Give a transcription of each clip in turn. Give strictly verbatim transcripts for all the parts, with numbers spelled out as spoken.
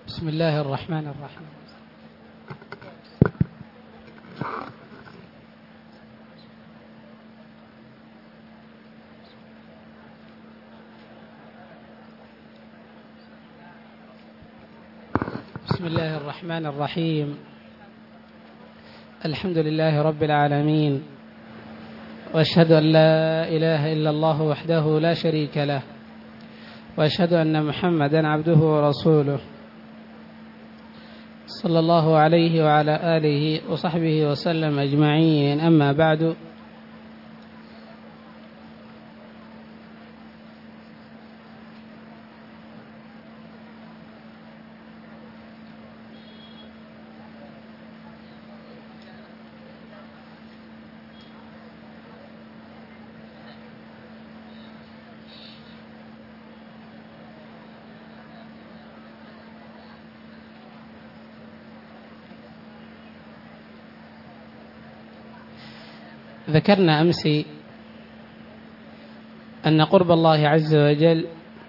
بسم الله الرحمن الرحيم. بسم الله الرحمن الرحيم. الحمد لله رب العالمين، وأشهد أن لا إله إلا الله وحده لا شريك له، وأشهد أن محمدا عبده ورسوله، صلى الله عليه وعلى آله وصحبه وسلم أجمعين. أما بعد، ذكرنا أمس أن قرب الله عز وجل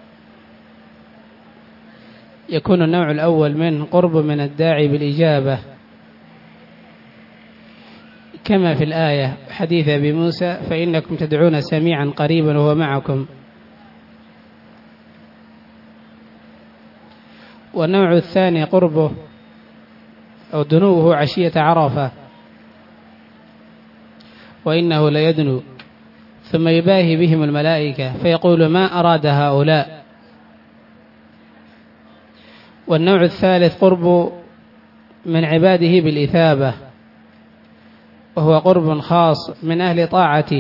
يكون النوع الأول منه قرب من الداعي بالإجابة، كما في الآية حديث أبي موسى: فإنكم تدعون سميعا قريبا وهو معكم. والنوع الثاني قربه أو دنوه عشية عرفة، وإنه ليدنو، ثم يباهي بهم الملائكة فيقول: ما أراد هؤلاء. والنوع الثالث قرب من عباده بالإثابة، وهو قرب خاص من أهل طاعته.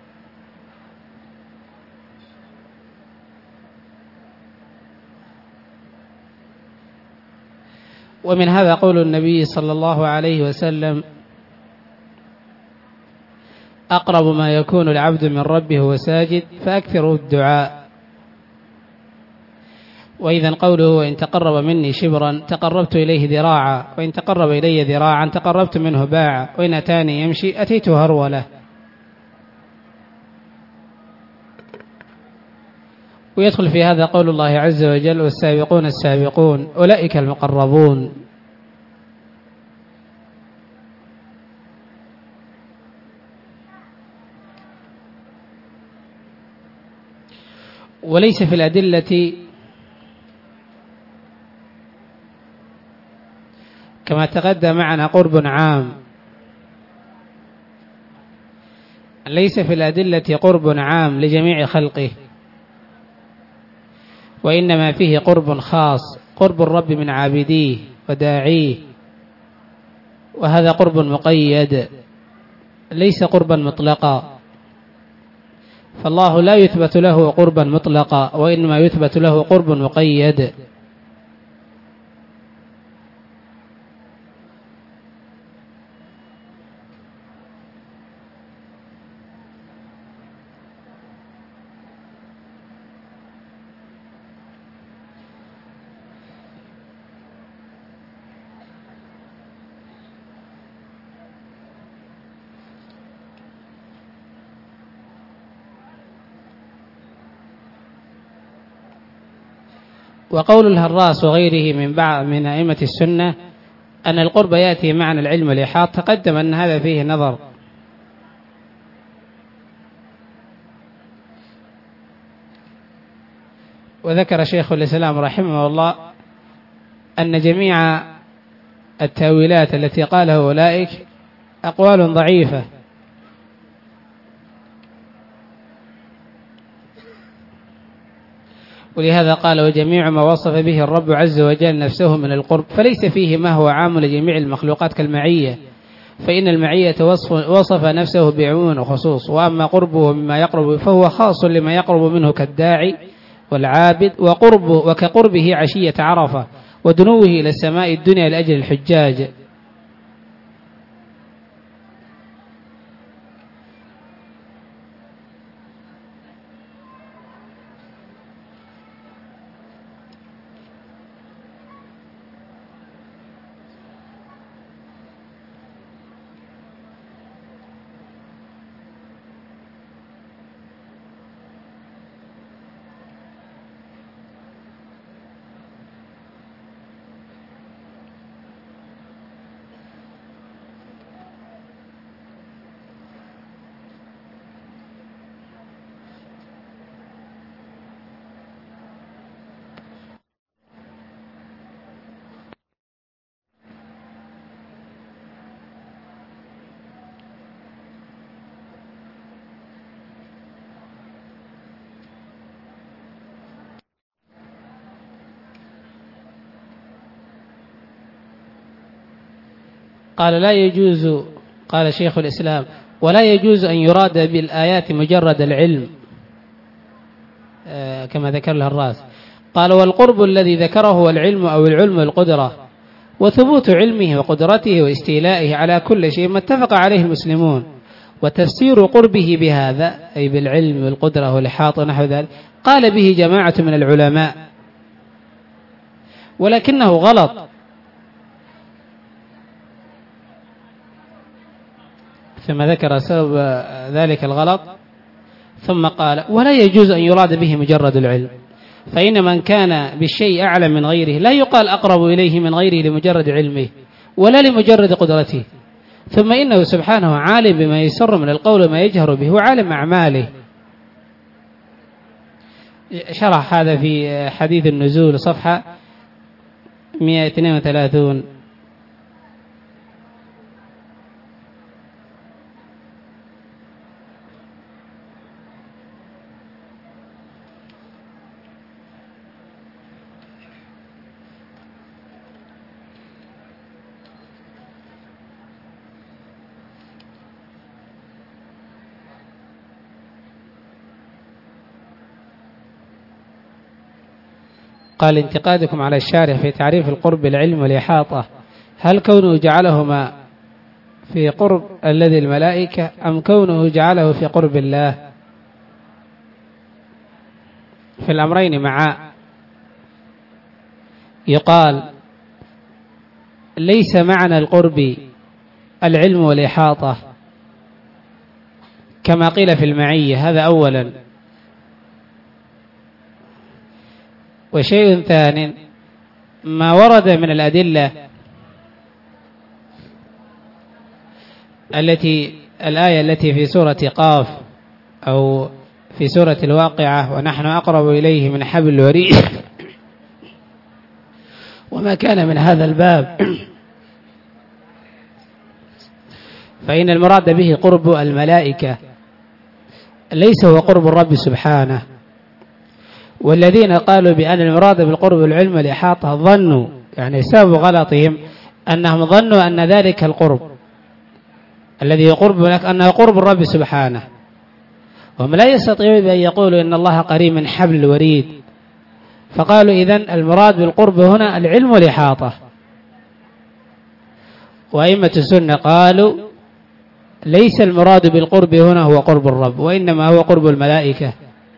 ومن هذا قول النبي صلى الله عليه وسلم: أقرب ما يكون العبد من ربه وهو ساجد فأكثروا الدعاء. وإذا قوله: وإن تقرب مني شبرا تقربت إليه ذراعا، وإن تقرب إلي ذراعا تقربت منه باعا، وإن أتاني يمشي أتيته هرولة. ويدخل في هذا قول الله عز وجل: والسابقون السابقون أولئك المقربون. وليس في الأدلة كما تقدم معنا قرب عام، ليس في الأدلة قرب عام لجميع خلقه، وإنما فيه قرب خاص، قرب الرب من عابديه وداعيه، وهذا قرب مقيد ليس قربا مطلقا. فالله لا يثبت له قربا مطلقا، وإنما يثبت له قرب مقيد. وقول الهراس وغيره من بعض من أئمة السنة أن القرب يأتي معنى العلم والإحاطة، تقدم أن هذا فيه نظر. وذكر شيخ الإسلام رحمه الله أن جميع التأويلات التي قالها أولئك أقوال ضعيفة، ولهذا قال: وجميع ما وصف به الرب عز وجل نفسه من القرب فليس فيه ما هو عام لجميع المخلوقات كالمعية، فإن المعية وصف, وصف نفسه بعموم وخصوص، وأما قربه مما يقرب فهو خاص لما يقرب منه كالداعي والعابد، وقربه وكقربه عشية عرفة، ودنوه إلى السماء الدنيا لأجل الحجاج. قال لا يجوز، قال شيخ الإسلام: ولا يجوز أن يراد بالآيات مجرد العلم كما ذكر له الراس. قال: والقرب الذي ذكره هو العلم أو العلم والقدرة، وثبوت علمه وقدرته واستيلائه على كل شيء ما اتفق عليه المسلمون، وتفسير قربه بهذا أي بالعلم والقدرة والإحاطة ونحو ذلك قال به جماعة من العلماء، ولكنه غلط. ثم ذكر سبب ذلك الغلط، ثم قال: ولا يجوز أن يراد به مجرد العلم، فإن من كان بالشيء أعلم من غيره لا يقال أقرب إليه من غيره لمجرد علمه ولا لمجرد قدرته، ثم إنه سبحانه عالم بما يسر من القول وما يجهر به، وعالم أعماله. شرح هذا في حديث النزول صفحة مئة واثنين وثلاثين. قال: انتقادكم على الشارح في تعريف القرب بالعلم والإحاطة، هل كونه جعلهما في قرب الذي الملائكة أم كونه جعله في قرب الله؟ في الأمرين معا. يقال: ليس معنى القرب العلم والإحاطة كما قيل في المعية، هذا أولا. وشيء ثاني ما ورد من الأدلة التي الآية التي في سورة قاف أو في سورة الواقعة: ونحن أقرب إليه من حبل الوريد، وما كان من هذا الباب، فإن المراد به قرب الملائكة ليس هو قرب الرب سبحانه. والذين قالوا بأن المراد بالقرب العلم والإحاطة ظنوا، يعني سبب غلطهم أنهم ظنوا أن ذلك القرب الذي يقرب لك أنه قرب الرب سبحانه، وهم لا يستطيعون بأن يقولوا إن الله قريب من حبل الوريد، فقالوا إذن المراد بالقرب هنا العلم والإحاطة. وأئمة السنة قالوا ليس المراد بالقرب هنا هو قرب الرب، وإنما هو قرب الملائكة.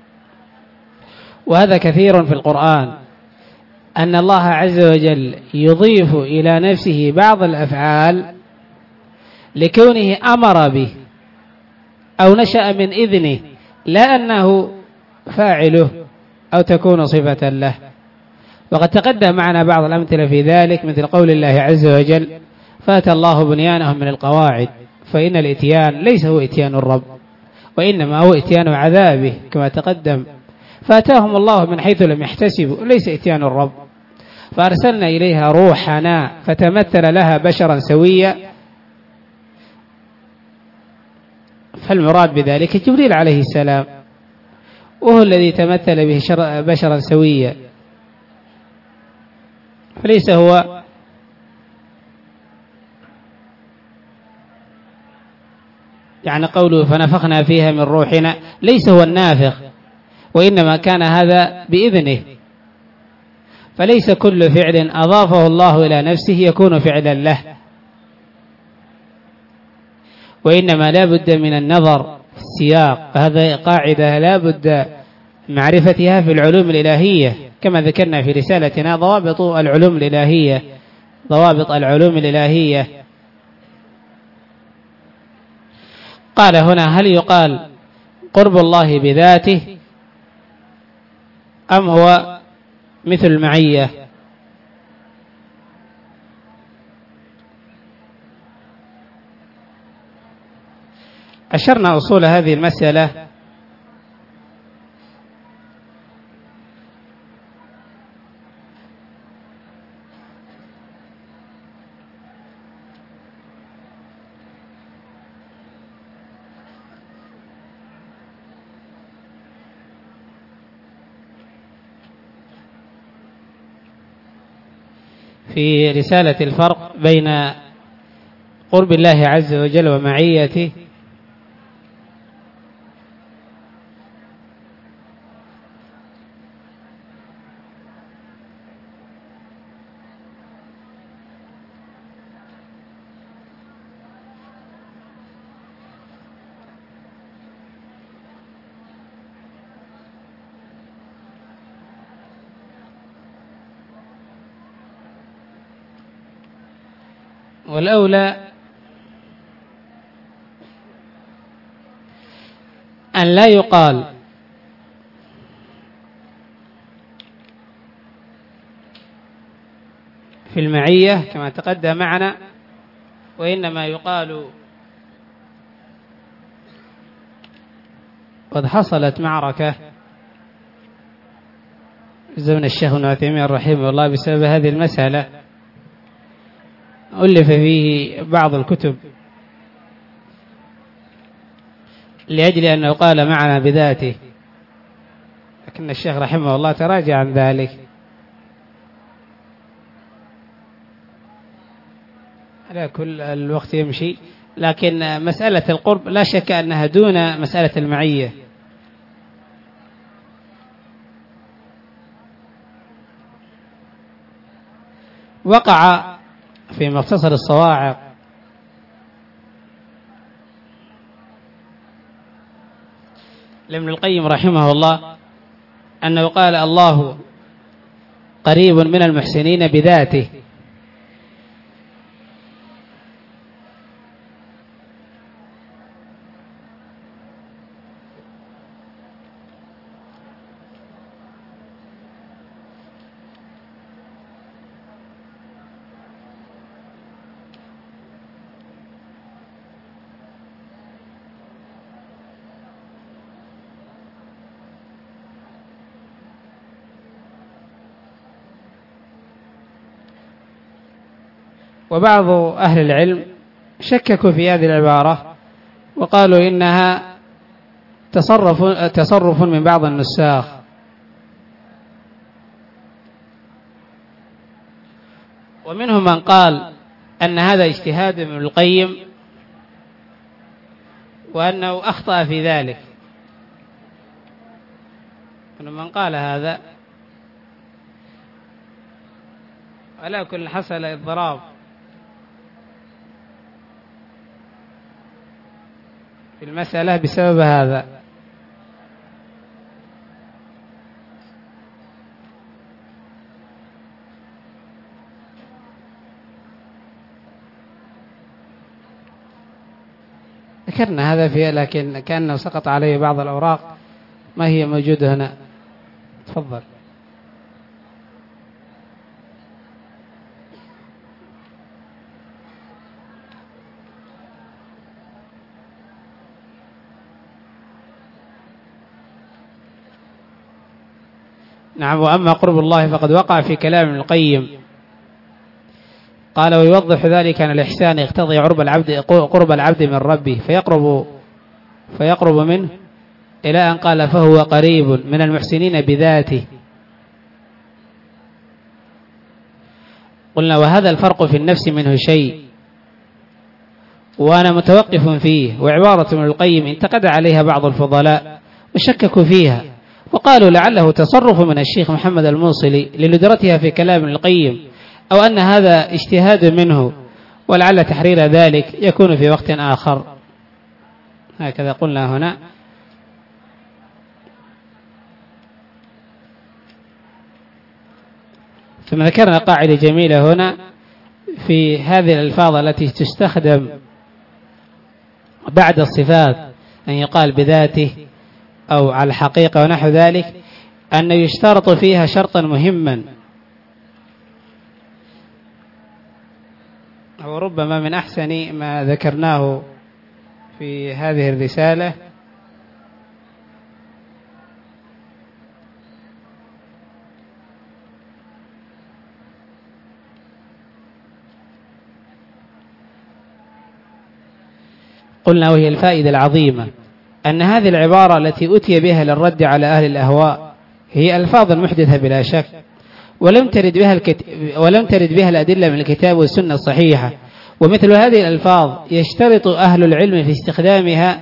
وهذا كثير في القرآن، أن الله عز وجل يضيف إلى نفسه بعض الأفعال لكونه أمر به أو نشأ من إذنه، لا أنه فاعله أو تكون صفة له. وقد تقدم معنا بعض الأمثلة في ذلك، مثل قول الله عز وجل: فأتى الله بنيانهم من القواعد، فإن الإتيان ليس هو إتيان الرب، وإنما هو إتيان عذابه كما تقدم. فأتاهم الله من حيث لم يحتسبوا، ليس إتيان الرب. فأرسلنا إليها روحنا فتمثل لها بشرا سويا، فالمراد بذلك جبريل عليه السلام، وهو الذي تمثل به بشرا سويا، فليس هو يعني قوله فنفخنا فيها من روحنا ليس هو النافخ، وإنما كان هذا بإذنه. فليس كل فعل أضافه الله إلى نفسه يكون فعلا له، وإنما لا بد من النظر في السياق. هذا قاعدة لا بد معرفتها في العلوم الإلهية، كما ذكرنا في رسالتنا ضوابط العلوم الإلهية ضوابط العلوم الإلهية. قال هنا: هل يقال قرب الله بذاته أم هو مثل المعية؟ أشرنا أصول هذه المسألة في رسالة الفرق بين قرب الله عز وجل ومعيته والأولى أن لا يقال في المعية كما تقدم معنا، وإنما يقال قد حصلت معركة في زمن الشيخ ابن عثيمين رحمه الله بسبب هذه المسألة، ألف فيه بعض الكتب لأجل أنه قال معنا بذاته، لكن الشيخ رحمه الله تراجع عن ذلك. على كل الوقت يمشي، لكن مسألة القرب لا شك أنها دون مسألة المعية. وقع في مختصر الصواعق لابن القيم رحمه الله أنه قال الله قريب من المحسنين بذاته، وبعض أهل العلم شككوا في هذه العبارة وقالوا إنها تصرف, تصرف من بعض النساخ، ومنهم من قال أن هذا اجتهاد ابن القيم وأنه أخطأ في ذلك، من قال هذا. على كل حصل اضطراب في المسألة بسبب هذا. ذكرنا هذا فيه، لكن كأنه سقط عليه بعض الأوراق ما هي موجودة هنا. تفضل. نعم. وأما قرب الله فقد وقع في كلام ابن القيم، قال ويوضح ذلك أن الإحسان يقتضي قرب العبد قرب العبد من ربه فيقرب فيقرب منه، إلى أن قال فهو قريب من المحسنين بذاته. قلنا وهذا الفرق في النفس منه شيء، وأنا متوقف فيه، وعبارة ابن القيم انتقد عليها بعض الفضلاء وشككوا فيها وقالوا لعله تصرف من الشيخ محمد الموصلي لندرتها في كلام ابن القيم، أو أن هذا اجتهاد منه، ولعل تحرير ذلك يكون في وقت آخر. هكذا قلنا هنا. ثم ذكرنا قاعدة جميلة هنا في هذه الألفاظ التي تستخدم بعد الصفات، أن يقال بذاته أو على الحقيقة ونحو ذلك، أن يشترط فيها شرطا مهما، وربما من أحسن ما ذكرناه في هذه الرسالة قلنا، وهي الفائدة العظيمة، أن هذه العبارة التي أتي بها للرد على أهل الأهواء هي ألفاظ محدثة بلا شك، ولم ترد بها الكت... ولم ترد بها الأدلة من الكتاب والسنة الصحيحة، ومثل هذه الألفاظ يشترط أهل العلم في استخدامها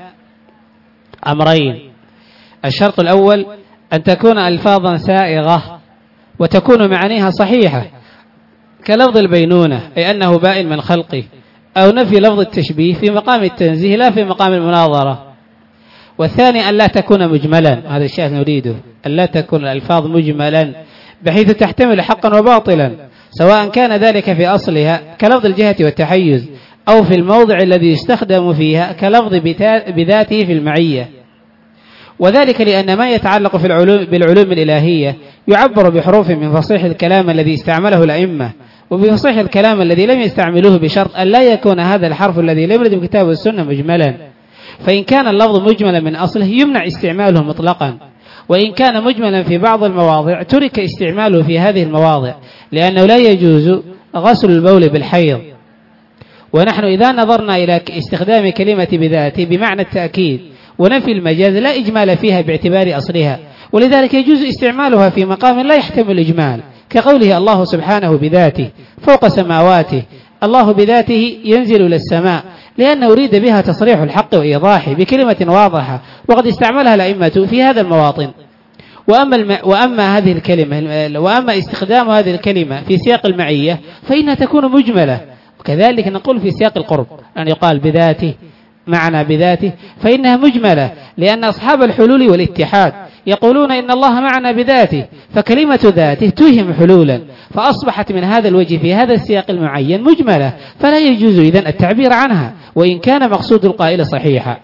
أمرين: الشرط الأول أن تكون ألفاظا سائغة وتكون معانيها صحيحة، كلفظ البينونة أي أنه بائن من خلقه، أو نفي لفظ التشبيه في مقام التنزيه لا في مقام المناظرة. والثاني أن لا تكون مجملا، هذا الشيء نريده، أن لا تكون الألفاظ مجملا بحيث تحتمل حقا وباطلا، سواء كان ذلك في أصلها كلفظ الجهة والتحيز، أو في الموضع الذي يستخدم فيها كلفظ بذاته في المعية. وذلك لأن ما يتعلق في العلوم بالعلوم الإلهية يعبر بحروف من فصيح الكلام الذي استعمله الأئمة، وبفصيح الكلام الذي لم يستعملوه، بشرط أن لا يكون هذا الحرف الذي لم يرد بكتاب والسنة مجملا. فإن كان اللفظ مجملا من أصله يمنع استعماله مطلقا، وإن كان مجملا في بعض المواضع ترك استعماله في هذه المواضع، لأنه لا يجوز غسل البول بالحيض. ونحن إذا نظرنا إلى استخدام كلمة بذاته بمعنى التأكيد ونفي المجاز لا إجمال فيها باعتبار أصلها، ولذلك يجوز استعمالها في مقام لا يحتمل الإجمال، كقوله الله سبحانه بذاته فوق سماواته، الله بذاته ينزل إلى السماء، لأنه أريد بها تصريح الحق وإيضاحه بكلمة واضحة، وقد استعملها الأئمة في هذا المواطن. وأما, الم... وأما هذه الكلمة وأما استخدام هذه الكلمة في سياق المعية فإنها تكون مجملة، وكذلك نقول في سياق القرب أن يقال بذاته معنى بذاته فإنها مجملة، لأن أصحاب الحلول والاتحاد يقولون إن الله معنا بذاته، فكلمة ذاته توهم حلولا، فأصبحت من هذا الوجه في هذا السياق المعين مجملة، فلا يجوز إذن التعبير عنها وإن كان مقصود القائل صحيحا.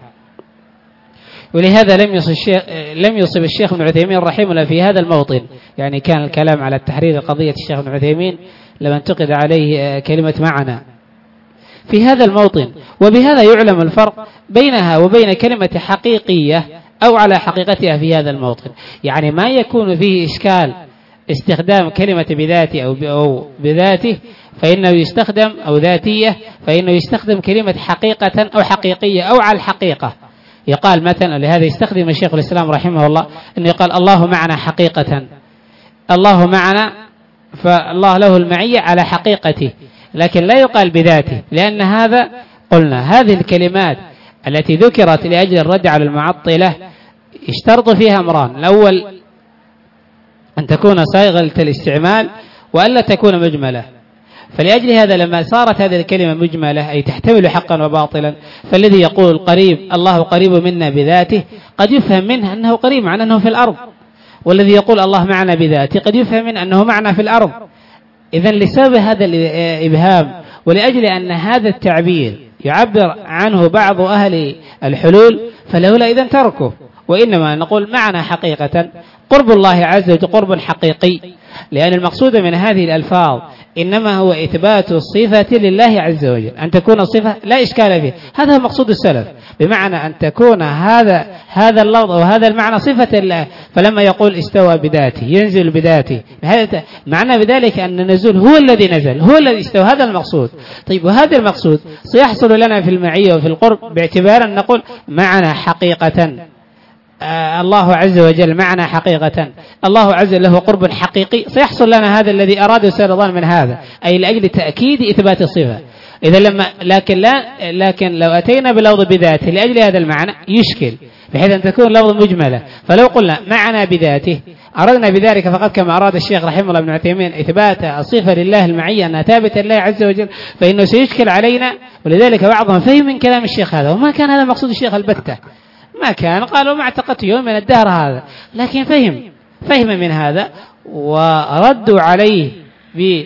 ولهذا لم يصب الشيخ, لم يصب الشيخ ابن عثيمين رحمه الله في هذا الموطن، يعني كان الكلام على التحرير قضية الشيخ ابن عثيمين لما انتقد عليه كلمة معنا في هذا الموطن. وبهذا يعلم الفرق بينها وبين كلمة حقيقية أو على حقيقتها في هذا الموطن. يعني ما يكون فيه إشكال استخدام كلمة بذاته أو بذاته فإنه يستخدم أو ذاتية فإنه يستخدم كلمة حقيقة أو حقيقية أو على الحقيقة. يقال مثلا، لهذا يستخدم الشيخ الإسلام رحمه الله أنه يقال الله معنا حقيقة، الله معنا فالله له المعية على حقيقته، لكن لا يقال بذاته، لأن هذا قلنا هذه الكلمات التي ذكرت لأجل الرد على المعطلة اشترط فيها أمران: الأول أن تكون صيغة الاستعمال وألا تكون مجملة. فلأجل هذا لما صارت هذه الكلمة مجملة أي تحتمل حقا وباطلا، فالذي يقول قريب الله قريب منا بذاته قد يفهم منه أنه قريب معناه أنه في الأرض، والذي يقول الله معنا بذاته قد يفهم منه أنه معنا في الأرض. إذن لسبب هذا الإبهام ولأجل أن هذا التعبير يعبر عنه بعض أهل الحلول فلولا إذن تركه، وإنما نقول معنا حقيقة قرب الله عز وجل قرب حقيقي، لأن المقصود من هذه الألفاظ إنما هو إثبات الصفة لله عز وجل، أن تكون الصفة لا إشكال فيه، هذا هو مقصود السلف، بمعنى أن تكون هذا هذا اللفظ وهذا المعنى صفة الله. فلما يقول استوى بذاته ينزل بذاته، معنى بذلك أن النزول هو الذي نزل هو الذي استوى، هذا المقصود. طيب وهذا المقصود سيحصل لنا في المعية وفي القرب باعتبار أن نقول معنا حقيقة، آه الله عز وجل معنا حقيقة، الله عز وجل له قرب حقيقي، سيحصل لنا هذا الذي أراده سيرضان من هذا، أي لأجل تأكيد إثبات الصفة. إذا لما لكن لا لكن لو أتينا بلفظ بذاته لأجل هذا المعنى يشكل، بحيث أن تكون لفظ مجملة. فلو قلنا معنا بذاته أردنا بذلك فقط كما أراد الشيخ رحمه الله ابن عثيمين إثبات الصفة لله المعية أنها ثابتة لله عز وجل، فإنه سيشكل علينا. ولذلك بعضهم فهم من كلام الشيخ هذا، وما كان هذا مقصود الشيخ البتة، ما كان قالوا ما اعتقدت يوم من الدهر هذا، لكن فهم فهم من هذا وردوا عليه ب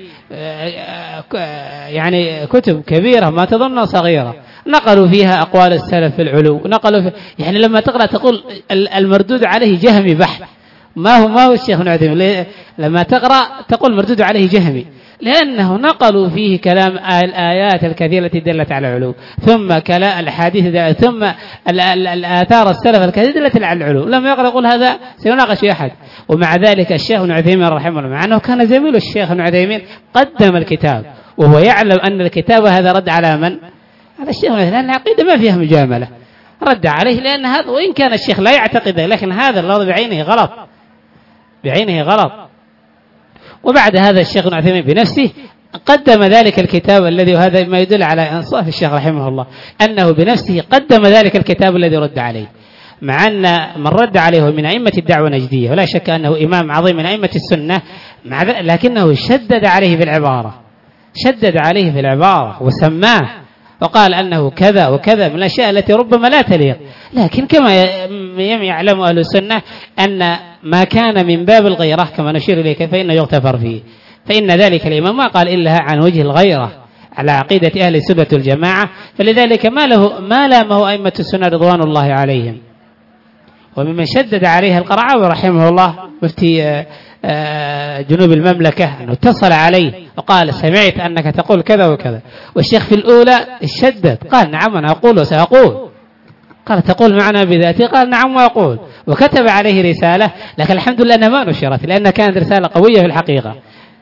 يعني كتب كبيرة ما تظن صغيرة، نقلوا فيها أقوال السلف في العلو، نقلوا في يعني لما تقرأ تقول المردود عليه جهمي بحت، ما هو ما هو الشيخ ابن عثيمين، لما تقرأ تقول مردود عليه جهمي، لأنه نقلوا فيه كلام الآيات الكثيرة التي دلت على العلو، ثم كلام الحديث، ثم الآثار السلف الكثيرة دلت على العلو. لما يقرأ يقول هذا سيناقش أحد. ومع ذلك الشيخ ابن عثيمين رحمه الله مع أنه كان زميل الشيخ ابن عثيمين قدم الكتاب وهو يعلم أن الكتاب هذا رد على من؟ على الشيخ ابن عثيمين، لأن العقيدة ما فيها مجاملة، رد عليه لأن هذا وإن كان الشيخ لا يعتقده، لكن هذا اللفظ بعينه غلط بعينه غلط. وبعد هذا الشيخ ابن عثيمين بنفسه قدم ذلك الكتاب الذي، وهذا ما يدل على إنصاف الشيخ رحمه الله، أنه بنفسه قدم ذلك الكتاب الذي رد عليه، مع أن من رد عليه من أئمة الدعوة النجدية، ولا شك أنه إمام عظيم من أئمة السنة، مع لكنه شدد عليه في العبارة، شدد عليه في العبارة وسماه وقال أنه كذا وكذا من الأشياء التي ربما لا تليق. لكن كما يعلم أهل السنة أن ما كان من باب الغيرة كما نشير إليك فإنه يغتفر فيه، فإن ذلك الإمام ما قال إلا عن وجه الغيرة على عقيدة أهل السنة والجماعة، فلذلك ما له ما لامه أئمة السنة رضوان الله عليهم. وممن شدد عليها القرعاوي رحمه الله مفتي جنوب المملكة، أنه اتصل عليه وقال سمعت أنك تقول كذا وكذا، والشيخ في الأولى شدد قال نعم أنا أقول وسأقول، قال تقول معنا بذاتي، قال نعم وأقول، وكتب عليه رسالة، لكن الحمد لله أنها ما نشرت لأنها كانت رسالة قوية في الحقيقة.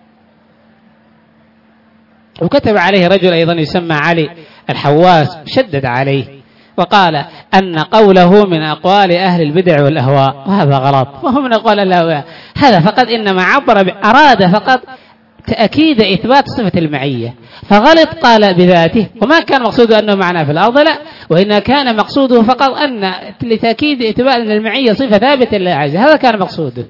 وكتب عليه رجل أيضا يسمى علي الحواس، شدد عليه وقال أن قوله من أقوال أهل البدع والأهواء، وهذا غلط، وهو من أقوال الأهواء، هذا فقط إنما عبر أراد فقط تأكيد إثبات صفة المعية، فغلط قال بذاته، وما كان مقصوده أنه معنا في الأرض، لا، وإن كان مقصوده فقط أن لتأكيد إثبات أن المعية صفة ثابتة لله عز وجل، هذا كان مقصوده.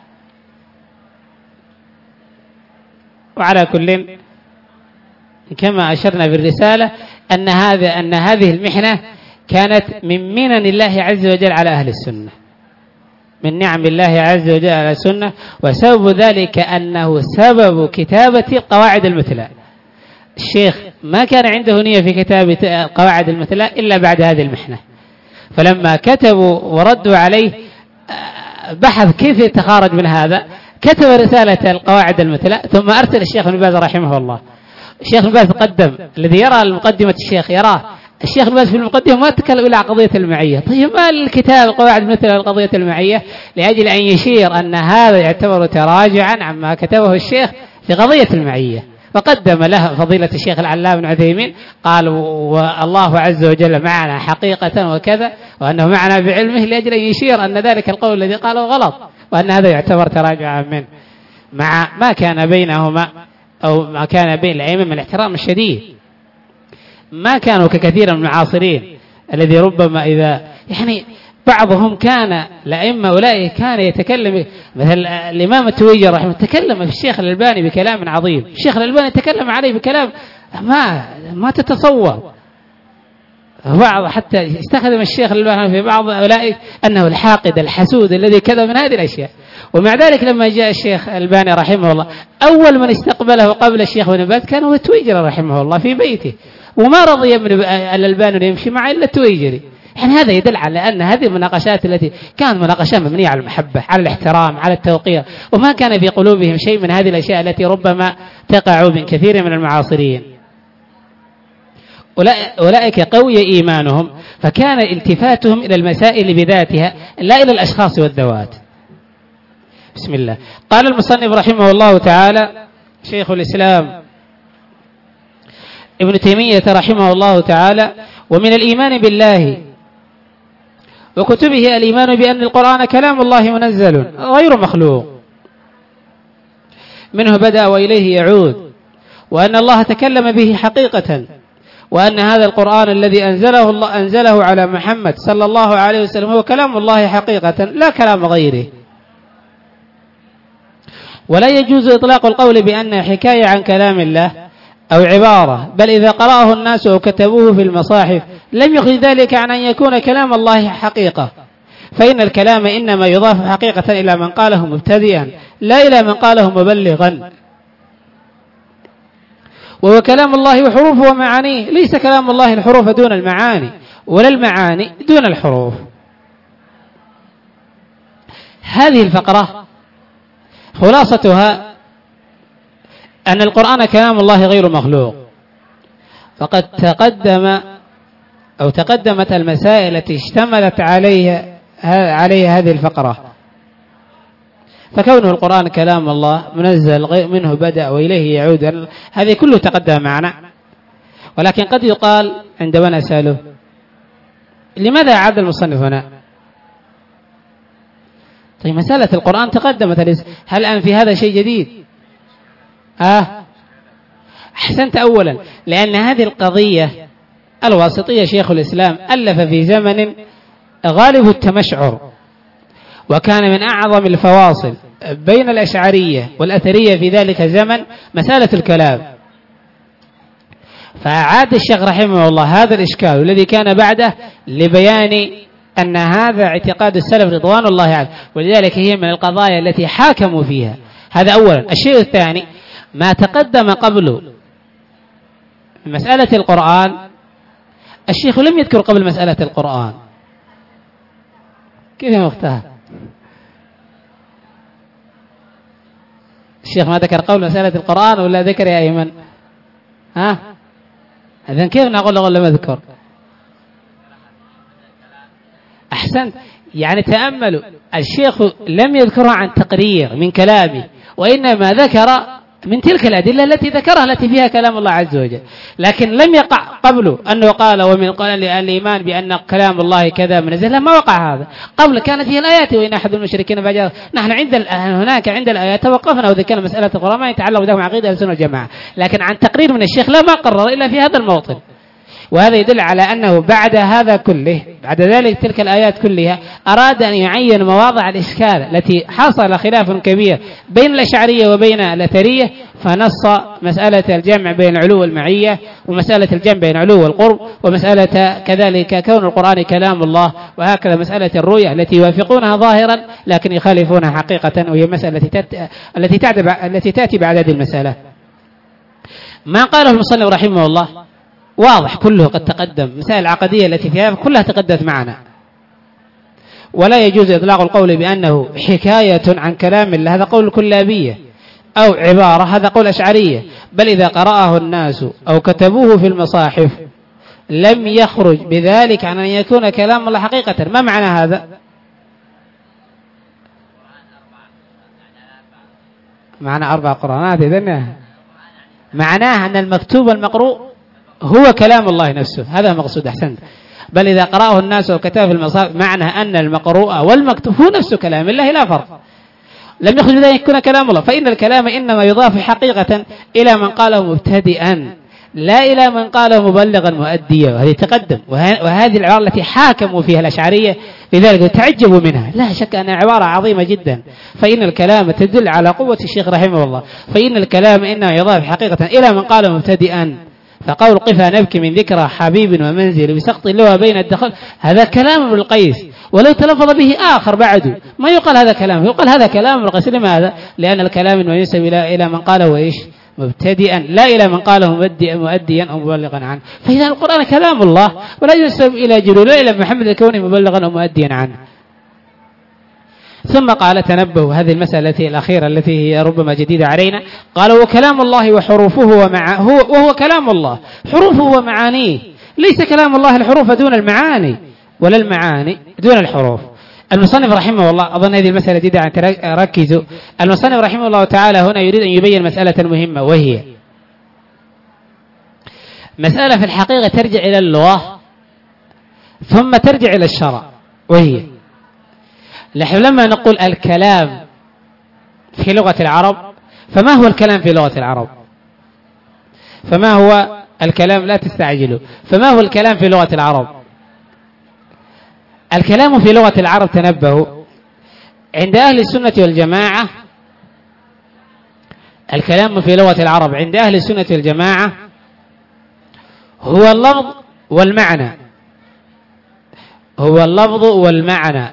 وعلى كل كما أشرنا في الرسالة أن هذا أن هذه المحنة كانت من منن الله عز وجل على أهل السنة، من نعم الله عز وجل على السنة، وسبب ذلك أنه سبب كتابة قواعد المثلى. الشيخ ما كان عنده نية في كتابة قواعد المثلى إلا بعد هذه المحنة، فلما كتبوا وردوا عليه بحث كيف يتخارج من هذا، كتب رسالة القواعد المثلى ثم أرسل الشيخ ابن باز رحمه الله. الشيخ ابن باز قدم، الذي يرى المقدمة الشيخ يراه الشيخ ابن باز في المقدمة ما تكلم إلى قضية المعية. طيب ما الكتاب قواعد مثل قضية المعية لأجل أن يشير أن هذا يعتبر تراجعا عما كتبه الشيخ في قضية المعية، وقدم له فضيلة الشيخ العلامة بن عثيمين قال والله عز وجل معنا حقيقة وكذا، وأنه معنا بعلمه، لأجل أن يشير أن ذلك القول الذي قاله غلط، وأن هذا يعتبر تراجعا منه، مع ما كان بينهما أو ما كان بين الأئمة من الاحترام الشديد. ما كانوا ككثير من المعاصرين الذي ربما إذا يعني بعضهم كان الأئمة أولئك كان يتكلم، مثل الإمام التويجري رحمه الله تكلم في الشيخ الألباني بكلام عظيم، الشيخ الألباني تكلم عليه بكلام ما ما تتصور. بعض حتى استخدم الشيخ الألباني في بعض أولئك أنه الحاقد الحسود الذي كذا من هذه الأشياء. ومع ذلك لما جاء الشيخ الألباني رحمه الله أول من استقبله قبل الشيخ ابن باز كان هو التويجري رحمه الله في بيته، وما رضي ابن الألباني يمشي معه إلا التويجري. يعني هذا يدل على أن هذه المناقشات التي كانت مناقشات مبنية على المحبة، على الاحترام، على التوقير، وما كان في قلوبهم شيء من هذه الأشياء التي ربما تقع من كثير من المعاصرين. أولئك قوي إيمانهم، فكان التفاتهم إلى المسائل بذاتها لا إلى الأشخاص والذوات. بسم الله. قال المصنف رحمه الله تعالى شيخ الإسلام ابن تيمية رحمه الله تعالى: ومن الإيمان بالله وكتبه الإيمان بأن القرآن كلام الله منزل غير مخلوق، منه بدأ وإليه يعود، وأن الله تكلم به حقيقة، وأن هذا القرآن الذي أنزله الله أنزله على محمد صلى الله عليه وسلم هو كلام الله حقيقة لا كلام غيره. ولا يجوز إطلاق القول بأنه حكاية عن كلام الله أو عبارة، بل إذا قرأه الناس وكتبوه في المصاحف لم يخرج ذلك عن أن يكون كلام الله حقيقة، فإن الكلام إنما يضاف حقيقة إلى من قاله مبتدئا لا إلى من قاله مبلغا. وهو كلام الله وحروفه ومعانيه، ليس كلام الله الحروف دون المعاني ولا المعاني دون الحروف. هذه الفقرة خلاصتها أن القرآن كلام الله غير مخلوق، فقد تقدم أو تقدمت المسائل التي اشتملت عليها عليها هذه الفقرة. فكونه القرآن كلام الله منزل منه بدأ وإليه يعود، هذه كله تقدم معنا. ولكن قد يقال عندما نسأله لماذا أعاد المصنف هنا؟ طيب مسألة القرآن تقدمت، هل أن في هذا شيء جديد؟ آه أحسنت. أولا لأن هذه القضية الواسطية شيخ الإسلام ألف في زمن غالب التمشعر، وكان من أعظم الفواصل بين الأشعرية والأثرية في ذلك الزمن مسألة الكلام، فأعاد الشيخ رحمه الله هذا الإشكال الذي كان بعده لبيان أن هذا اعتقاد السلف رضوان الله عنه، ولذلك هي من القضايا التي حاكموا فيها. هذا أولا. الشيء الثاني ما تقدم قبله مسألة القرآن، الشيخ لم يذكر قبل مسألة القرآن. كيف يا مختار؟ الشيخ ما ذكر قبل مسألة القرآن ولا ذكر يا أيمن؟ ها؟ إذن كيف نقول له لم يذكر؟ أحسنت. يعني تأملوا، الشيخ لم يذكرها عن تقرير من كلامه، وإنما ذكر من تلك الأدلة التي ذكرها التي فيها كلام الله عز وجل، لكن لم يقع قبله أنه قال ومن قال الإيمان بأن كلام الله كذا منزل، ما وقع هذا قبل. كانت هي الآيات وإن أحد المشركين فجاء. نحن عند هناك عند الآيات توقفنا وذكرنا مسألة القرآن ما يتعلق بها عقيدة السنة والجماعة، لكن عن تقرير من الشيخ لا ما قرر إلا في هذا الموطن. وهذا يدل على أنه بعد هذا كله، بعد ذلك تلك الآيات كلها، أراد أن يعين مواضع الإشكال التي حصل خلاف كبير بين الأشعرية وبين الأثرية، فنص مسألة الجمع بين العلو والمعية، ومسألة الجمع بين العلو والقرب، ومسألة كذلك كون القرآن كلام الله، وهكذا مسألة الرؤية التي يوافقونها ظاهرا لكن يخالفونها حقيقة، وهي مسألة التي التي تأتي بعد هذه المسألة. ما قاله المصنف رحمه الله واضح كله قد تقدم، مسائل العقدية التي فيها كلها تقدمت معنا، ولا يجوز إطلاق القول بأنه حكاية عن كلام الله، هذا قول الكلابية، أو عبارة، هذا قول أشعرية. بل إذا قرأه الناس أو كتبوه في المصاحف لم يخرج بذلك عن أن يكون كلام الله حقيقة. ما معنى هذا؟ معنى أربع قرآنات، إذن معناه أن المكتوب والمقروء هو كلام الله نفسه، هذا مقصود. أحسنت. بل إذا قرأه الناس وكتبه في المصاحف معنى أن المقروء والمكتوب هو نفسه كلام الله لا فرق، لم يخرج بذلك يكون كلام الله. فإن الكلام إنما يضاف حقيقة إلى من قاله مبتدئا لا إلى من قاله مبلغا مؤديا، وهذه تقدم، وهذه العبارة التي حاكموا فيها الأشعرية، لذلك تعجبوا منها. لا شك أنها عبارة عظيمة جدا. فإن الكلام تدل على قوة الشيخ رحمه الله. فإن الكلام إنما يضاف حقيقة إلى من قاله مبتدئا، فقول قفا نبكي من ذكرى حبيب ومنزل بسقط اللوى بين الدخل، هذا كلام ابن القيس، ولو تلفظ به آخر بعده ما يقال هذا كلام، يقال هذا كلام ابن القيس. لماذا؟ لأن الكلام إنه ينسب إلى من قاله إيش؟ مبتدئا، لا إلى من قاله مؤديا أو مبلغا عنه. فإذا القرآن كلام الله ولا ينسب إلى جبريل ولا إلى محمد الكوني مبلغا أو مؤديا عنه. ثم قال تنبهوا، هذه المسألة الأخيرة التي هي ربما جديدة علينا، قال وكلام الله وحروفه ومع هو وهو كلام الله حروفه ومعانيه، ليس كلام الله الحروف دون المعاني ولا المعاني دون الحروف. المصنف رحمه الله، أظن هذه المسألة جديدة، ركزوا. المصنف رحمه الله تعالى هنا يريد أن يبين مسألة مهمة، وهي مسألة في الحقيقة ترجع إلى اللغة ثم ترجع إلى الشرع، وهي نحن لما نقول الكلام في لغة العرب، فما هو الكلام في لغة العرب؟ فما هو الكلام؟ لا تستعجلوا. فما هو الكلام في لغة العرب؟ الكلام في لغة العرب، تنبهوا، عند أهل السنة والجماعة، الكلام في لغة العرب عند أهل السنة والجماعة هو اللفظ والمعنى، هو اللفظ والمعنى.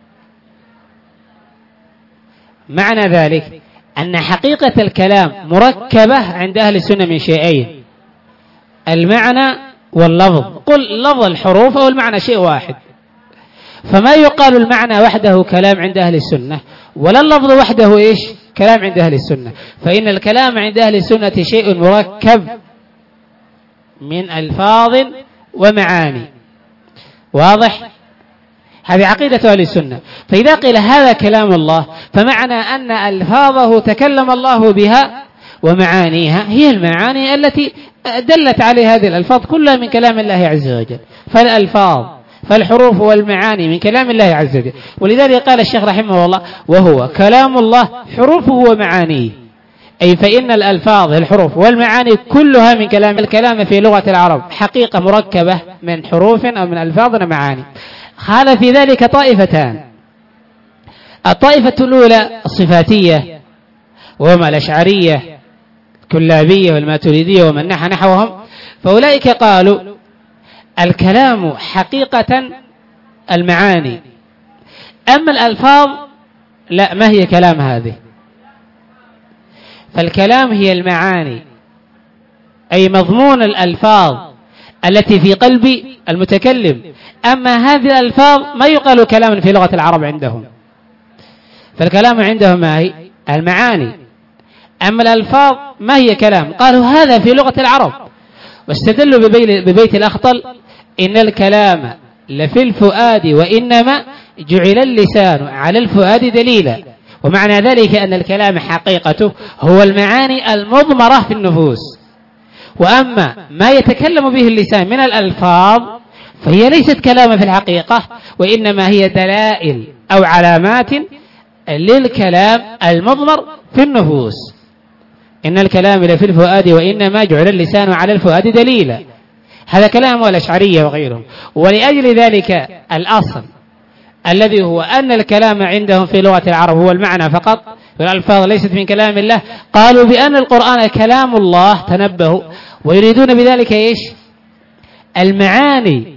معنى ذلك أن حقيقة الكلام مركبة عند أهل السنة من شيئين، المعنى واللفظ. قل لفظ الحروف أو المعنى شيء واحد، فما يقال المعنى وحده كلام عند أهل السنة، ولا اللفظ وحده إيش؟ كلام عند أهل السنة. فإن الكلام عند أهل السنة شيء مركب من ألفاظ ومعاني. واضح؟ هذه عقيدة أهل السنة. فإذا قيل هذا كلام الله، فمعنى أن ألفاظه تكلم الله بها، ومعانيها هي المعاني التي دلت عليه هذه الألفاظ كلها من كلام الله عز وجل. فالألفاظ فالحروف والمعاني من كلام الله عز وجل. ولذلك قال الشيخ رحمه الله وهو كلام الله حروفه ومعانيه، أي فإن الألفاظ الحروف والمعاني كلها من كلام الكلام في لغة العرب حقيقة مركبة من حروف أو من ألفاظ ومعاني. خالف في ذلك طائفتان. الطائفة الأولى الصفاتية وهم الأشعرية الكلابية والماتريدية ومن نحى نحوهم، فأولئك قالوا الكلام حقيقة المعاني، أما الألفاظ لا، ما هي كلام هذه، فالكلام هي المعاني أي مضمون الألفاظ التي في قلب المتكلم، أما هذه الألفاظ ما يقال كلام في لغة العرب عندهم، فالكلام عندهم ما هي المعاني، أما الألفاظ ما هي كلام. قالوا هذا في لغة العرب، واستدلوا ببيت الأخطل إن الكلام لفي الفؤاد وإنما جعل اللسان على الفؤاد دليلا، ومعنى ذلك أن الكلام حقيقته هو المعاني المضمرة في النفوس، وأما ما يتكلم به اللسان من الألفاظ فهي ليست كلاما في الحقيقة، وإنما هي دلائل أو علامات للكلام المضمر في النفوس. إن الكلام لفي الفؤاد وإنما جعل اللسان على الفؤاد دليلا، هذا كلام الأشعرية وغيرهم. ولأجل ذلك الأصل الذي هو أن الكلام عندهم في لغة العرب هو المعنى فقط، والألفاظ ليست من كلام الله، قالوا بأن القرآن كلام الله، تنبهوا، ويريدون بذلك إيش؟ المعاني،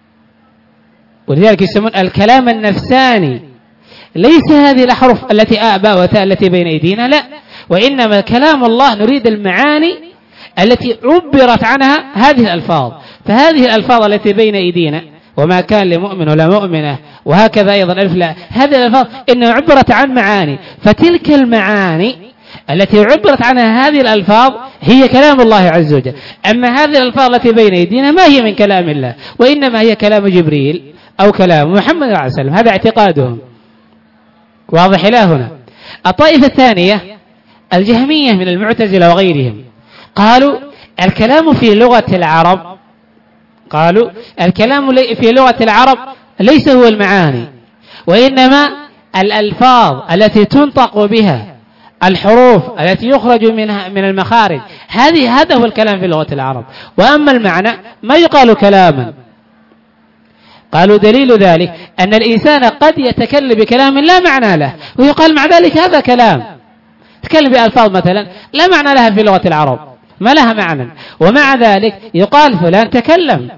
ولذلك يسمون الكلام النفساني، ليس هذه الأحرف التي آباء وتاء التي بين أيدينا، لا، وإنما كلام الله نريد المعاني التي عبرت عنها هذه الألفاظ. فهذه الألفاظ التي بين أيدينا وما كان لمؤمن ولا مؤمنة وهكذا أيضا ألف لا، هذه الألفاظ إنها عبرت عن معاني، فتلك المعاني التي عبرت عنها هذه الألفاظ هي كلام الله عز وجل. أما هذه الألفاظ التي بين أيدينا ما هي من كلام الله، وإنما هي كلام جبريل أو كلام محمد صلى الله عليه وسلم، هذا اعتقادهم. واضح إلى هنا؟ الطائفة الثانية الجهمية من المعتزلة وغيرهم قالوا الكلام في لغة العرب قالوا الكلام في لغة العرب ليس هو المعاني، وإنما الألفاظ التي تنطق بها، الحروف التي يخرج منها من المخارج، هذه هذا هو الكلام في لغة العرب، وأما المعنى ما يقال كلاما. قالوا دليل ذلك أن الإنسان قد يتكلم بكلام لا معنى له ويقال مع ذلك هذا كلام، تكلم بألفاظ مثلا لا معنى لها في لغة العرب، ما لها معنى، ومع ذلك يقال فلان تكلم.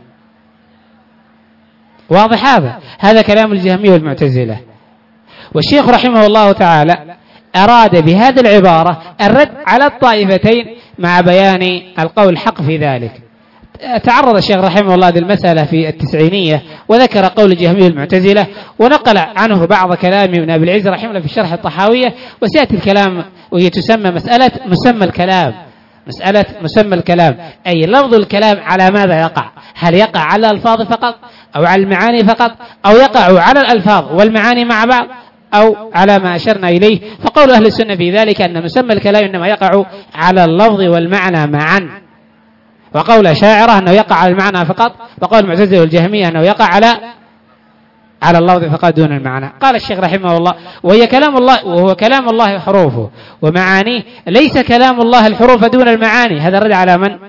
واضح هذا؟ هذا كلام الجهمية والمعتزلة. والشيخ رحمه الله تعالى أراد بهذه العبارة الرد على الطائفتين مع بيان القول الحق في ذلك. تعرض الشيخ رحمه الله هذه المسألة في التسعينية وذكر قول الجهمية والمعتزلة، ونقل عنه بعض كلام ابن أبي العز رحمه الله في شرح الطحاوية، وسيأتي الكلام وهي تسمى مسألة مسمى الكلام، مسألة مسمى الكلام أي لفظ الكلام على ماذا يقع، هل يقع على الألفاظ فقط أو على المعاني فقط، أو يقع على الألفاظ والمعاني مع بعض، أو على ما أشرنا إليه. فقول أهل السنة في ذلك أن مسمى الكلام إنما يقع على اللفظ والمعنى معا، وقول شاعرة أنه يقع على المعنى فقط، وقول المعتزلة والجهمية أنه يقع على على اللفظ فقط دون المعنى. قال الشيخ رحمه الله وهي كلام الله، وهو كلام الله حروفه ومعانيه، ليس كلام الله الحروف دون المعاني. هذا رد على من؟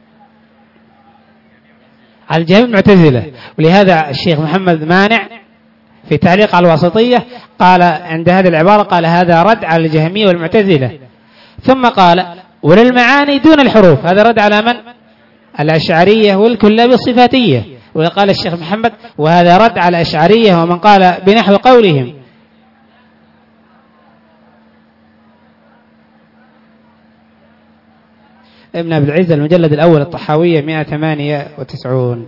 على الجهمية المعتزلة. ولهذا الشيخ محمد مانع في تعليق على الوسطية قال عند هذه العبارة قال هذا رد على الجهمية والمعتزلة، ثم قال وللمعاني دون الحروف، هذا رد على من؟ الأشعرية والكلاب الصفاتية. وقال الشيخ محمد وهذا رد على الأشعرية ومن قال بنحو قولهم. ابن أبي العز المجلد الأول الطحاوية مئة وثمانية وتسعين.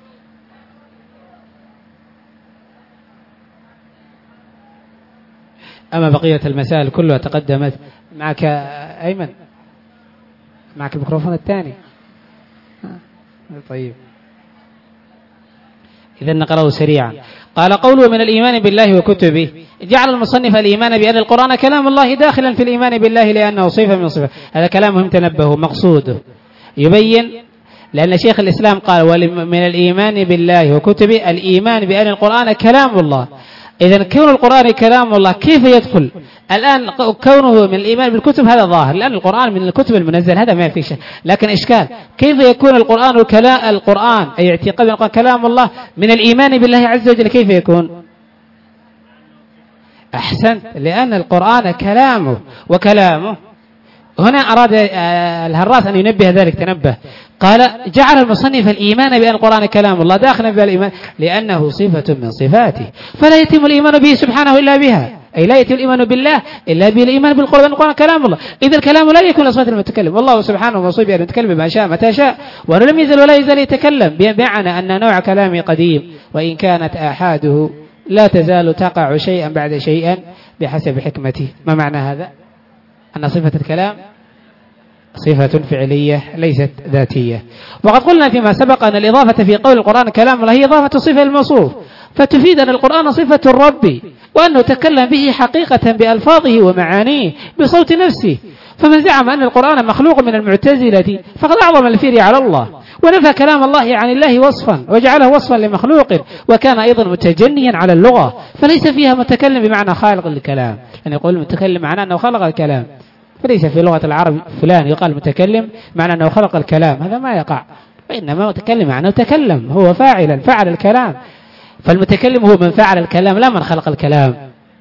أما بقية المسائل كلها تقدمت. معك أيمن، معك الميكروفون الثاني. طيب إذا نقرأه سريعا. قال قوله من الإيمان بالله وكتبه، جعل المصنف الإيمان بأن القرآن كلام الله داخلا في الإيمان بالله لأنه صفة من صفة. هذا كلام مهم تنبهوا مقصوده يبين، لأن شيخ الإسلام قال من الإيمان بالله وكتبه الإيمان بأن القرآن كلام الله، إذن كون القرآن كلام الله كيف يدخل الآن؟ كونه من الإيمان بالكتب هذا ظاهر، لأن القرآن من الكتب المنزل، هذا ما في شيء. لكن إشكال كيف يكون القرآن كلام القرآن أي اعتقاد القرآن كلام الله من الإيمان بالله عز وجل؟ كيف يكون؟ أحسنت، لأن القرآن كلامه، وكلامه هنا أراد الهراس أن ينبه ذلك، تنبه، قال جعل المصنف الإيمان بأن القرآن كلام الله داخلا بها الإيمان لأنه صفة من صفاته، فلا يتم الإيمان به سبحانه إلا بها، أي لا يتم الإيمان بالله إلا بالإيمان بالقرآن. القرآن كلام الله، إذا الكلام لا يكون أصوات المتكلم، والله سبحانه موصوف بأن يتكلم بما شاء متى شاء، وأنه لم يزل ولا يزال يتكلم، بمعنى أن نوع كلامه قديم، وإن كانت آحاده لا تزال تقع شيئا بعد شيئا بحسب حكمته. ما معنى هذا؟ أن صفة الكلام صفة فعلية ليست ذاتية. وقد قلنا فيما سبق أن الإضافة في قول القرآن كلام الله هي إضافة صفة الموصوف، فتفيد أن القرآن صفة الرب، وأنه تكلم به حقيقة بألفاظه ومعانيه بصوت نفسه. فمن زعم أن القرآن مخلوق من المعتزلة فقد أعظم الفير على الله، ونفى كلام الله عن الله وصفا وجعله وصفا لمخلوق، وكان أيضا متجنيا على اللغة، فليس فيها متكلم بمعنى خالق الكلام، يعني يقول المتكلم معناه أنه خلق الكلام، فليس في لغة العرب فلان يقال متكلم معنى أنه خلق الكلام، هذا ما يقع، وإنما متكلم معناه تكلم، هو فاعلا فعل الكلام، فالمتكلم هو من فعل الكلام لا من خلق الكلام.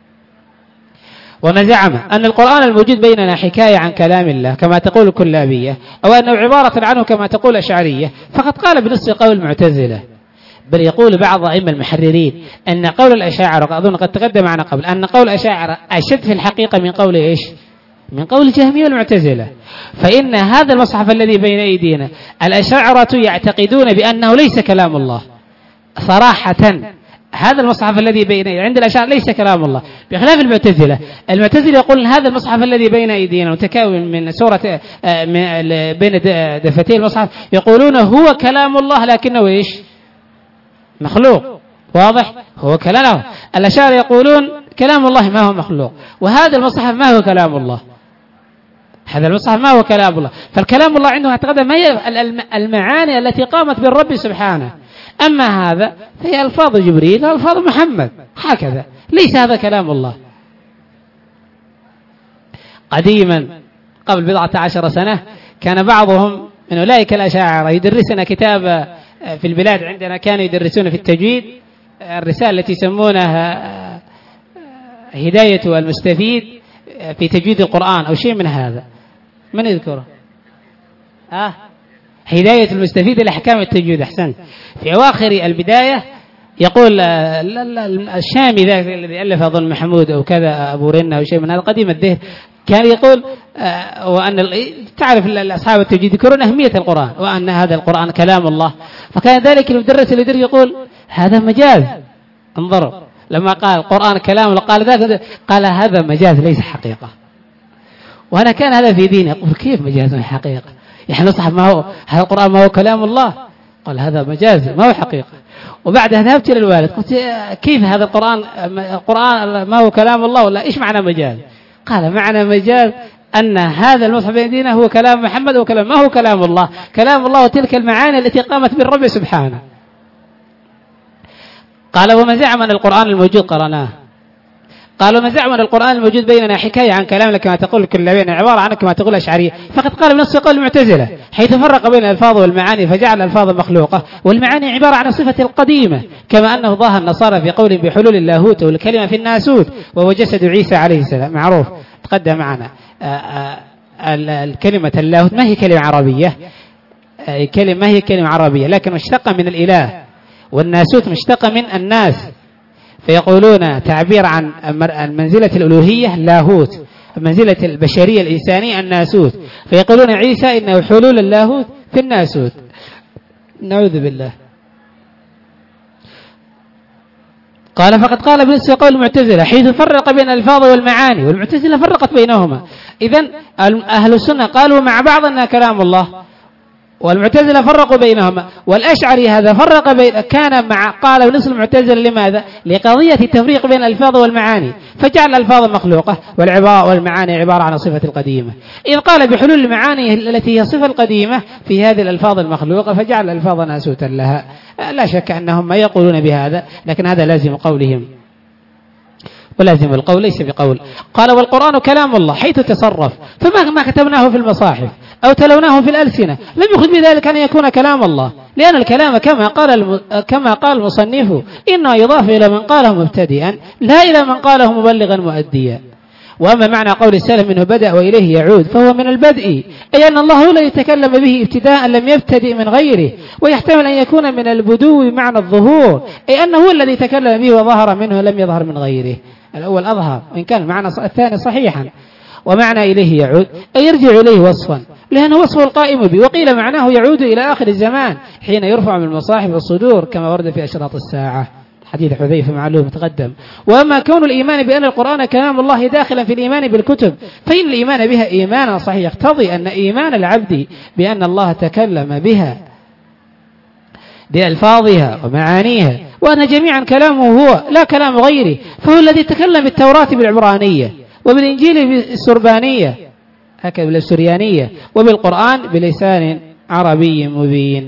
ومن زعم أن القرآن الموجود بيننا حكاية عن كلام الله كما تقول الكلابية، أو أنه عبارة عنه كما تقول الأشعرية، فقد قال بنص قول المعتزلة، بل يقول بعض أئمة المحررين أن قول الأشاعرة، أظن قد تقدم معنا قبل، أن قول الأشاعرة أشد في الحقيقة من قول إيش؟ من قول الجهمية والمعتزلة. فإن هذا المصحف الذي بين أيدينا الأشاعرة يعتقدون بأنه ليس كلام الله صراحة، هذا المصحف الذي بين عند الأشاعرة ليس كلام الله، بخلاف المعتزلة. المعتزلة يقول هذا المصحف الذي بين أيدينا متكون من سورة بين دفتي المصحف، يقولون هو كلام الله لكنه إيش؟ مخلوق، واضح؟ هو كلامه. الأشاعرة يقولون كلام الله ما هو مخلوق، وهذا المصحف ما هو كلام الله، هذا المصحف ما هو كلام الله. فالكلام الله عندهم تقدم هي المعاني التي قامت بالرب سبحانه، أما هذا فهي ألفاظ جبريل وألفاظ محمد، هكذا، ليس هذا كلام الله. قديما قبل بضعة عشر سنة كان بعضهم من أولئك الأشاعرة يدرسنا كتاب في البلاد عندنا، كانوا يدرسون في التجويد الرسالة التي يسمونها هداية المستفيد في تجويد القرآن أو شيء من هذا، من يذكره؟ آه هداية المستفيد لأحكام التجويد. أحسنت. في أواخر البداية يقول الشامي ذاك الذي ألف أظن محمود أو كذا أبو رنة أو شيء من هذا قديم الذهن، كان يقول آه وأن تعرف أصحاب التجويد يذكرون أهمية القرآن وأن هذا القرآن كلام الله، فكان ذلك المدرس اللي يدرس يقول هذا مجاز. انظروا لما قال القرآن كلام قال ذاك قال هذا مجاز ليس حقيقة، وأنا كان هذا في ديني يقول كيف مجاز حقيقة؟ يعني نصح ما هو هذا القرآن ما هو كلام الله؟ قال هذا مجاز ما هو حقيقة. وبعدها ذهبت إلى الوالد قلت كيف هذا القرآن القرآن ما هو كلام الله ولا إيش معنى مجاز؟ قال معنى مجاز أن هذا المصحف بيدنا هو كلام محمد وكلام ما هو كلام الله، كلام الله وتلك المعاني التي قامت بالرب سبحانه. قال ومن زعم أن القرآن الموجود قرأناه، قال ومن زعم أن القرآن الموجود بيننا حكاية عن كلام كما تقول الكلابية عبارة عنه كما تقول الأشعرية، فقد قال بنص قول المعتزلة حيث فرق بين الألفاظ والمعاني فجعل الألفاظ مخلوقة والمعاني عبارة عن صفة القديمة، كما أنه ظاهر النصارى في قول بحلول اللاهوت والكلمة في الناسوت وهو جسد عيسى عليه السلام. معروف تقدم معنا الكلمة اللاهوت ما هي كلمة عربية، كلمة ما هي كلمة عربية لكن مشتقة من الإله، والناسوت مشتقة من الناس، فيقولون تعبير عن منزلة الألوهية لاهوت، منزلة البشرية الإنسانية الناسوت، فيقولون عيسى إنه حلول اللاهوت في الناسوت، نعوذ بالله. قال فقد قال بنص قول المعتزلة حيث فرق بين الألفاظ والمعاني، والمعتزلة فرقت بينهما. إذن أهل السنة قالوا مع بعض أنها كلام الله، والمعتزلة فرقوا بينهما، والأشعري هذا فرق بين كان مع قال بنص المعتزلة لماذا؟ لقضية التفريق بين الألفاظ والمعاني، فجعل الألفاظ مخلوقة والعبارة والمعاني عبارة عن صفة القديمة، إذ قال بحلول المعاني التي هي صفة القديمة في هذه الألفاظ المخلوقة فجعل الألفاظ ناسوتا لها. لا شك أنهم ما يقولون بهذا، لكن هذا لازم قولهم. ولازم القول ليس بقول. قال والقرآن كلام الله حيث تصرف، فما ما كتبناه في المصاحف أو تلوناه في الألسنة لم يخذ بذلك أن يكون كلام الله، لأن الكلام كما قال الم... كما قال المصنف إنه يضاف إلى من قاله مبتدئا لا إلى من قاله مبلغا مؤديا. وأما معنى قول السلف منه بدأ وإليه يعود فهو من البدء، أي أن الله هو الذي تكلم به ابتداء لم يبتدئ من غيره، ويحتمل أن يكون من البدو بمعنى الظهور، أي أنه هو الذي تكلم به وظهر منه لم يظهر من غيره. الأول أظهر وإن كان المعنى الثاني صحيحا. ومعنى إليه يعود أي يرجع إليه وصفا لأنه وصف القائم به، وقيل معناه يعود إلى آخر الزمان حين يرفع من المصاحف والصدور كما ورد في أشراط الساعة، حديث حذيفة معلوم تقدم. وأما كون الإيمان بأن القرآن كلام الله داخلا في الإيمان بالكتب فإن الإيمان بها إيمانا صحيح يقتضي أن إيمان العبد بأن الله تكلم بها بألفاظها ومعانيها وأن جميعا كلامه هو لا كلام غيره، فهو الذي تكلم بالتوراة بالعبرانية وبالإنجيل بالسربانية هكذا بالسريانية وبالقرآن بلسان عربي مبين.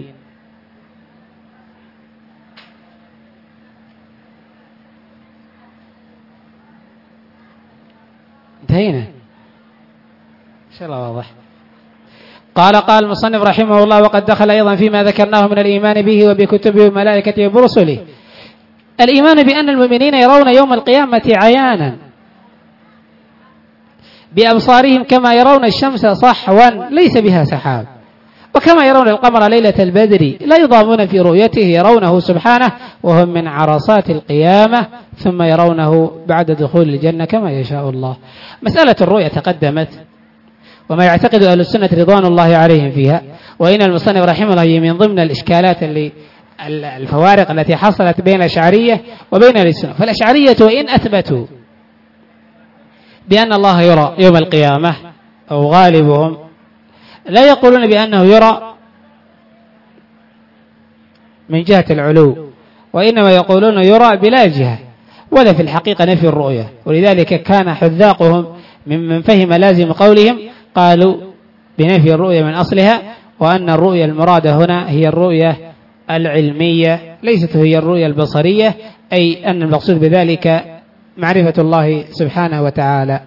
انتهينا إن شاء الله واضح. قال قال المصنف رحمه الله وقد دخل أيضا فيما ذكرناه من الإيمان به وبكتبه وملائكته وبرسله الإيمان بأن المؤمنين يرون يوم القيامة عيانا بأبصارهم كما يرون الشمس صحوا ليس بها سحاب، وكما يرون القمر ليلة البدر لا يضامون في رؤيته يرونه سبحانه وهم من عرصات القيامة ثم يرونه بعد دخول الجنة كما يشاء الله. مسألة الرؤية تقدمت وما يعتقد أهل السنة رضوان الله عليهم فيها، وإن المصنف رحمه الله من ضمن الإشكالات اللي الفوارق التي حصلت بين الأشعرية وبين السنة. فالأشعرية وإن أثبتوا بأن الله يرى يوم القيامة أو غالبهم لا يقولون بأنه يرى من جهة العلو، وإنما يقولون يرى بلا جهة، ولا في الحقيقة نفي الرؤية. ولذلك كان حذاقهم ممن فهم لازم قولهم قالوا بنفي الرؤية من أصلها، وأن الرؤية المرادة هنا هي الرؤية العلمية ليست هي الرؤية البصرية، أي أن المقصود بذلك معرفة الله سبحانه وتعالى.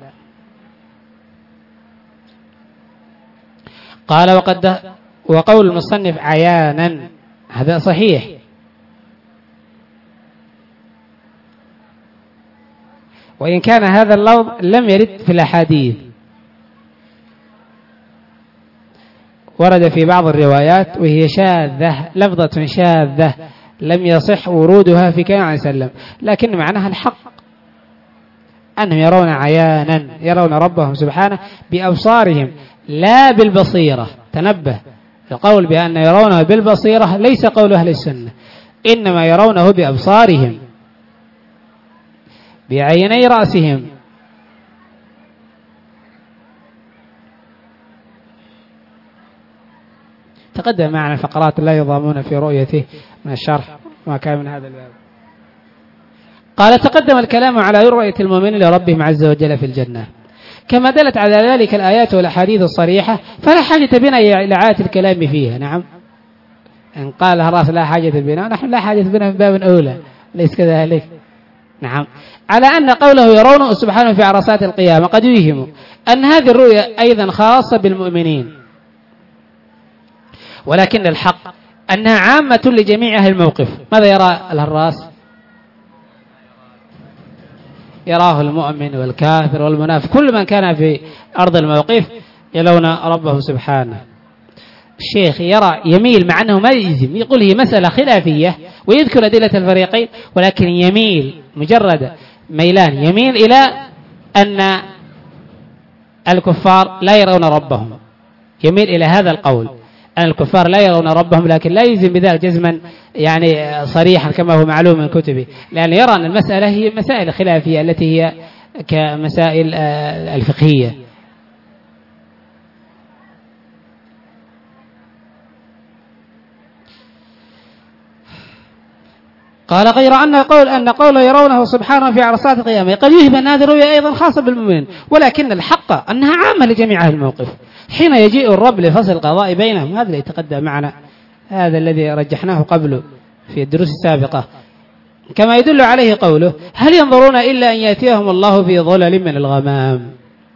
قال وقد وقول المصنف عيانا هذا صحيح، وإن كان هذا اللفظ لم يرد في الأحاديث، ورد في بعض الروايات وهي شاذة لفظة شاذة لم يصح ورودها في كلام عليه وسلم، لكن معناها الحق أنهم يرون عيانا يرون ربهم سبحانه بأبصارهم لا بالبصيرة. تنبه، القول بأن يرونه بالبصيرة ليس قول أهل السنة، إنما يرونه بأبصارهم بعيني رأسهم. تقدم معنا فقرات لا يضامون في رؤيته من الشرح ما كان من هذا الباب. قال تقدم الكلام على رؤية المؤمنين لربهم عز وجل في الجنة كما دلت على ذلك الآيات والأحاديث الصريحة، فلا حاجة بنا إلى إعادة الكلام فيها. نعم، إن قال هراس لا حاجة بنا، نحن لا حاجة بنا من باب أولى، ليس كذلك. نعم، على أن قوله يرونه سبحانه في عرصات القيامة قد يوهم أن هذه الرؤية أيضا خاصة بالمؤمنين، ولكن الحق أنها عامة لجميع أهل الموقف. ماذا يرى الهراس؟ يراه المؤمن والكافر والمنافق، كل من كان في أرض الموقف يرون ربه سبحانه. الشيخ يرى يميل مع أنه ما يجزم، يقول هي مسألة خلافية ويذكر أدلة الفريقين، ولكن يميل مجرد ميلان يميل إلى أن الكفار لا يرون ربهم، يميل إلى هذا القول أن الكفار لا يرون ربهم، لكن لا يجزم بذلك جزما يعني صريحا كما هو معلوم من كتبه، لأن يرى أن المسألة هي مسائل خلافية التي هي كمسائل الفقهية. قال غير أن قول أن قوله يرونه سبحانه في عرصات القيامة قد يهب أن هذه الرؤيا أيضا خاصة بالمؤمنين، ولكن الحق أنها عامة لجميع أهل الموقف حين يجيء الرب لفصل القضاء بينهم. هذا اللي يتقدم معنا، هذا الذي رجحناه قبل في الدروس السابقة. كما يدل عليه قوله هل ينظرون إلا أن يأتيهم الله في ظلل من الغمام.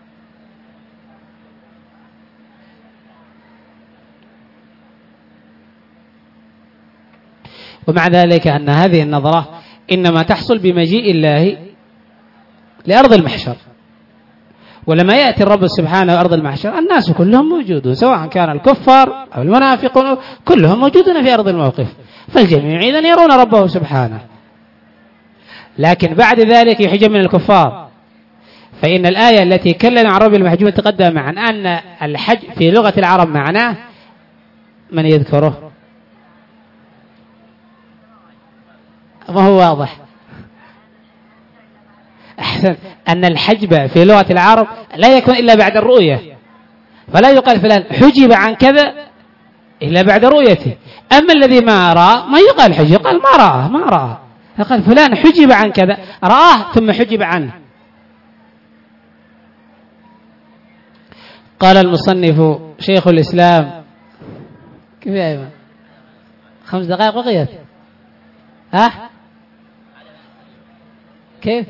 ومع ذلك أن هذه النظرة إنما تحصل بمجيء الله لأرض المحشر. ولما يأتي الرب سبحانه أرض المحشر الناس كلهم موجودون، سواء كان الكفار أو المنافقون كلهم موجودون في أرض الموقف، فالجميع إذن يرون ربه سبحانه. لكن بعد ذلك يحجب من الكفار، فإن الآية التي كلم عن رب المحجوب تقدم عن أن الحج في لغة العرب معناه من يذكره، ما هو واضح؟ أحسن، أن الحجب في لغة العرب لا يكون إلا بعد الرؤية، فلا يقال فلان حجب عن كذا إلا بعد رؤيته. أما الذي ما رأى ما يقال حجب، قال ما رأى ما رأى، فقال فلان حجب عن كذا، رآه ثم حجب عنه. قال المصنف شيخ الإسلام كيف يا إيمان؟ خمس دقائق بقيت. ها كيف؟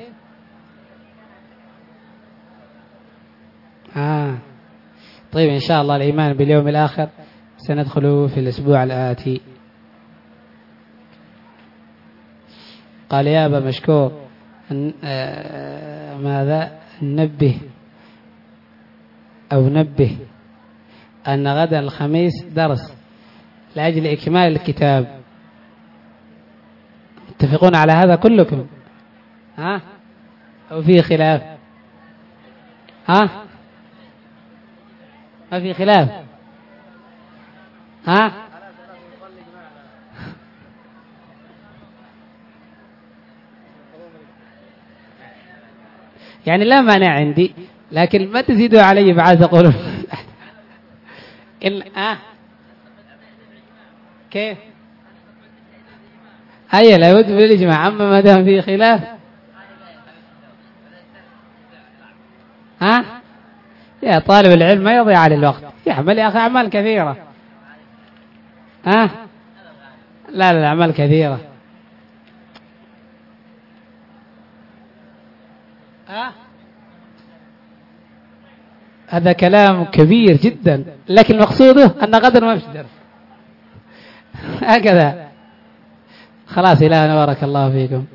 آه. طيب إن شاء الله الإيمان باليوم الآخر سندخل في الأسبوع الآتي. قال يا أبا مشكور آه ماذا نبه أو نبه أن غدا الخميس درس لأجل إكمال الكتاب، متفقون على هذا كلكم؟ ها أو فيه خلاف؟ ها ما في خلاف؟ ها يعني لا مانع عندي، لكن ما تزيدوا علي بعد تقولون إن آه كيف؟ هيا لابد من الإجماع، أما ما دام فيه خلاف ها يا طالب العلم ما يضيع على الوقت، يعمل يا أخي أعمال كثيرة. ها لا لا أعمال كثيرة. ها هذا كلام كبير جدا، لكن مقصوده أن غدا ما فيش درس هكذا. خلاص إلهنا بارك الله فيكم.